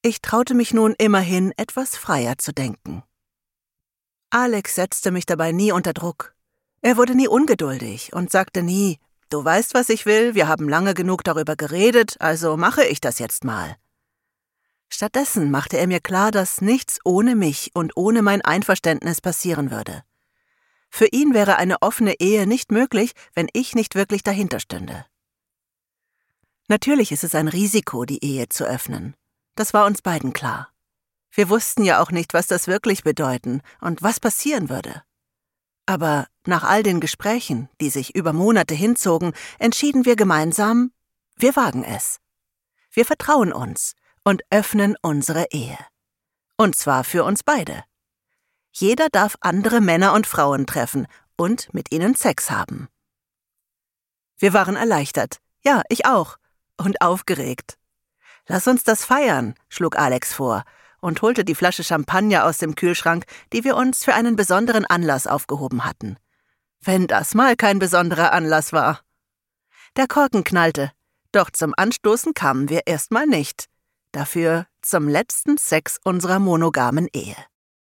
Ich traute mich nun immerhin, etwas freier zu denken. Alex setzte mich dabei nie unter Druck. Er wurde nie ungeduldig und sagte nie: »Du weißt, was ich will, wir haben lange genug darüber geredet, also mache ich das jetzt mal.« Stattdessen machte er mir klar, dass nichts ohne mich und ohne mein Einverständnis passieren würde. Für ihn wäre eine offene Ehe nicht möglich, wenn ich nicht wirklich dahinter stünde. Natürlich ist es ein Risiko, die Ehe zu öffnen. Das war uns beiden klar. Wir wussten ja auch nicht, was das wirklich bedeuten und was passieren würde. Aber nach all den Gesprächen, die sich über Monate hinzogen, entschieden wir gemeinsam: wir wagen es. Wir vertrauen uns und öffnen unsere Ehe. Und zwar für uns beide. Jeder darf andere Männer und Frauen treffen und mit ihnen Sex haben. Wir waren erleichtert, ja, ich auch, und aufgeregt. »Lass uns das feiern«, schlug Alex vor und holte die Flasche Champagner aus dem Kühlschrank, die wir uns für einen besonderen Anlass aufgehoben hatten. Wenn das mal kein besonderer Anlass war. Der Korken knallte, doch zum Anstoßen kamen wir erstmal nicht. Dafür zum letzten Sex unserer monogamen Ehe.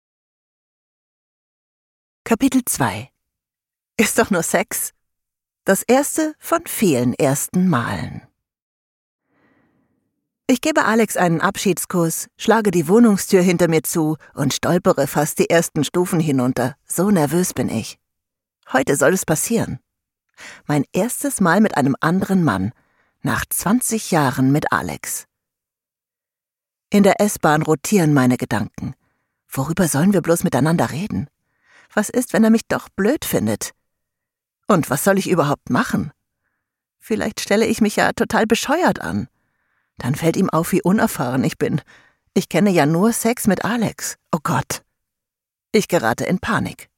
Kapitel 2. Ist doch nur Sex. Das erste von vielen ersten Malen. Ich gebe Alex einen Abschiedskuss, schlage die Wohnungstür hinter mir zu und stolpere fast die ersten Stufen hinunter. So nervös bin ich. Heute soll es passieren. Mein erstes Mal mit einem anderen Mann, nach 20 Jahren mit Alex. In der S-Bahn rotieren meine Gedanken. Worüber sollen wir bloß miteinander reden? Was ist, wenn er mich doch blöd findet? Und was soll ich überhaupt machen? Vielleicht stelle ich mich ja total bescheuert an. Dann fällt ihm auf, wie unerfahren ich bin. Ich kenne ja nur Sex mit Alex. Oh Gott. Ich gerate in Panik.